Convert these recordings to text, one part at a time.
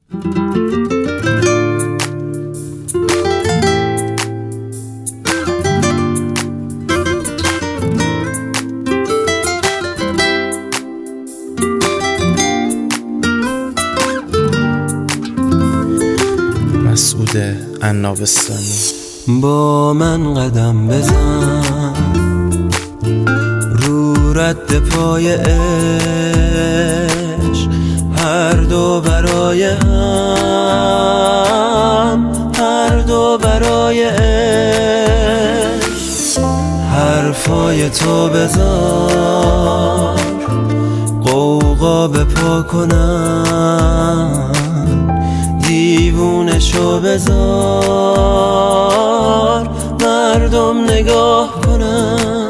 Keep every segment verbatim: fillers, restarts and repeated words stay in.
مسعود عنابستانی. با من قدم بزن رو رد پای عشق، هر دو برای هم، هر دو برای عشق. حرفای تو بذار غوغا بپا کنم، دیوونشو بذار مردم نگاه کنن.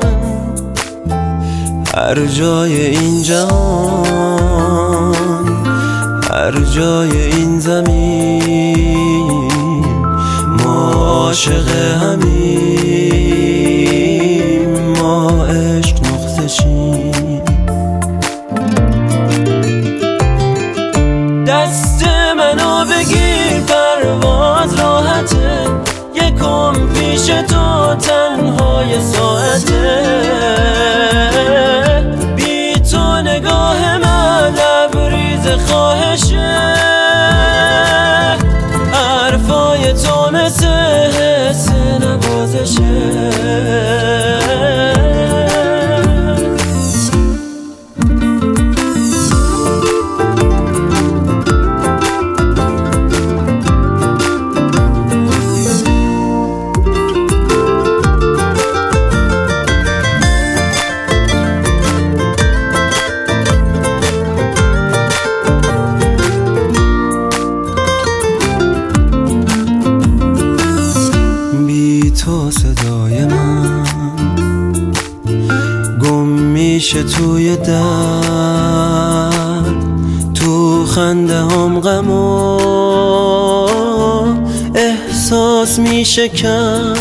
هر جای این جهان، هر جای این زمین، ما عاشق همیم، ما عشق نقطه چین. دست منو بگیر پرواز راحته، یکم پیش تو تنهای ساعته. بی تو نگاه من لبریز خواهشه، حرفای تو مثل حس نوازشه. تو صدای من گم میشه توی درد، تو خنده هم غم و احساس میشه کرد.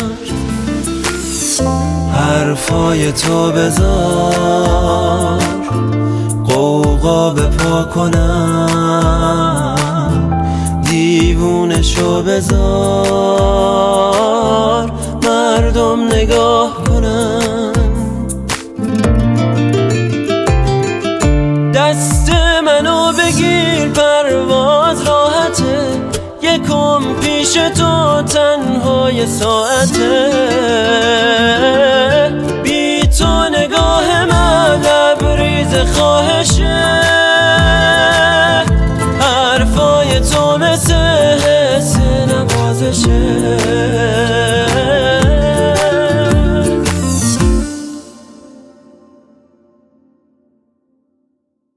حرفای تو بذار غوغا بپا کنم، دیوونشو بذار مردم نگاه کنن. دست منو بگیر پرواز راحته، یکم پیش تو تنهای ساعته. بی تو نگاه من لبریز خواهشه، حرفای تو مثل حس نوازشه.